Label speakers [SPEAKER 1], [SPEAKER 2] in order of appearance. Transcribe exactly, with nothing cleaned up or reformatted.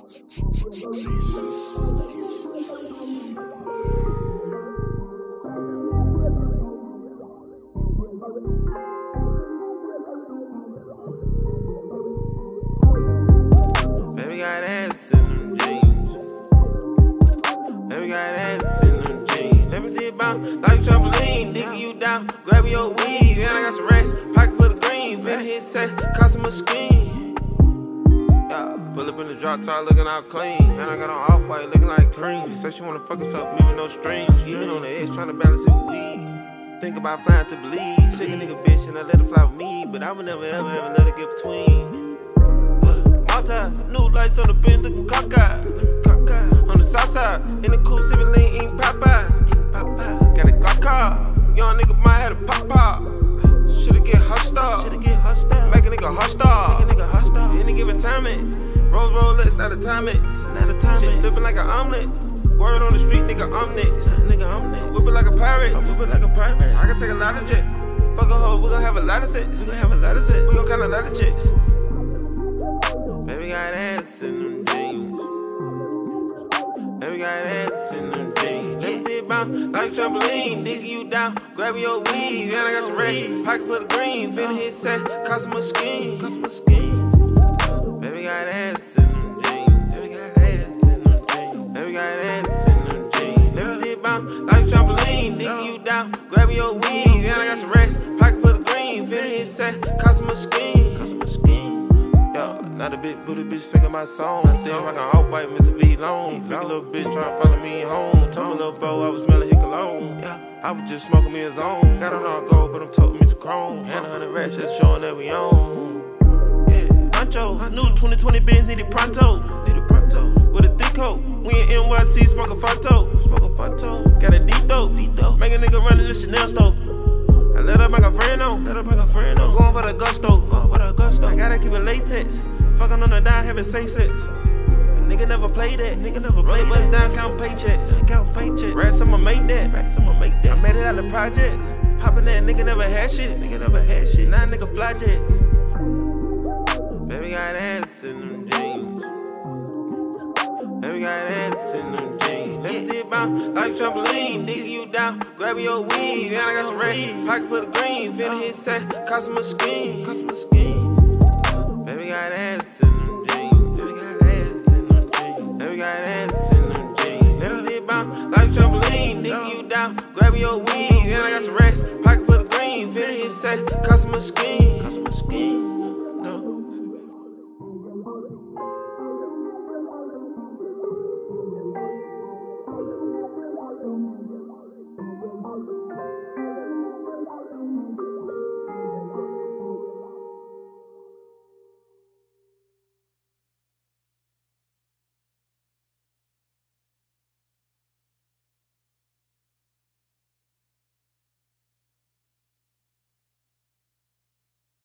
[SPEAKER 1] Baby got ass in them jeans. Baby got ass in them jeans. Let me tell you about like a trampoline, digging you down, grab your weed. And I got some racks, pocket full of green. Finna hit set, cost him a scheme. Yeah, pull up in the drop top looking all clean. And I got on off-white looking like cream. She said she wanna fuck us up, me with no strings. Even on the edge, tryna balance it with weed. Think about flying to believe. Take a nigga bitch and I let her fly with me. But I would never ever ever let her get between. New lights on the bench looking cockeyed. On the south side, in the coupe sipping lean, eating Popeye. Got a Glock car, young nigga might have a pop pop. Shoulda get hostile, make a nigga hostile. Any given time it, Rose Rolex, not a Timex. Shit flipping like an omelet. Word on the street, nigga, I'm next. Whip it like a pirate, I can take a lot of jet. Fuck a hoe, we gon' have a lot of sex. We gon' count a lot of checks. Baby got ass in them jeans. Baby got ass in them jeans. Let me tell you about like a trampoline, digging you down, grab your weed. And I got some racks, pocket full of green. Finna hit set, cost him a scheme. Baby got ass in them jeans. Baby got ass in them jeans. Baby got ass in them jeans. Let me tell you about like a trampoline, digging you down, grab your weed. And I got some racks, pocket full of green. Finna hit set, cost him a scheme. Not a big booty bitch singing my song. Still rockin' off-white, Mister V long. Flick a little bitch tryna follow me home. Told my little bro I was smelling his cologne. Yeah, I was just smoking me a zone. Got on all gold, but I'm toting me some chrome. And a hundred racks just showing that we own. Yeah, Ancho, new twenty twenty Benz needed pronto. Needed pronto. With a thick coat. We in N Y C smoking Fonto. Smoking Fonto. Got a D-Dope. Make a nigga run in the Chanel store. I let her make a friend on. Let her make a friend on. Going for the gusto. Going for the gusto. I gotta keep it latex. Fucking on the dime, having same sex. A nigga never play that. Nigga never play that. Down, count paychecks. Count paychecks. Rats, I'ma make that. Rats, I'ma make that. I made it out of projects. Hoppin' that nigga never had shit. Nigga never had shit. Now nigga fly jets. Baby got ass in them jeans. Baby got ass in them jeans. Let me tell you about like a trampoline, digging you down, grab your weed. And I got some racks, pocket full of green. Finna hit set, cost him a scheme. Cost him a scheme. Baby got ass in them jeans. Baby got ass in them jeans. Baby got ass in them jeans. Let me tell you about like a trampoline, digging you down, grab your weed. And I got some racks, pocket full of green. Finna hit set, cost him a scheme. Cost him a scheme. No.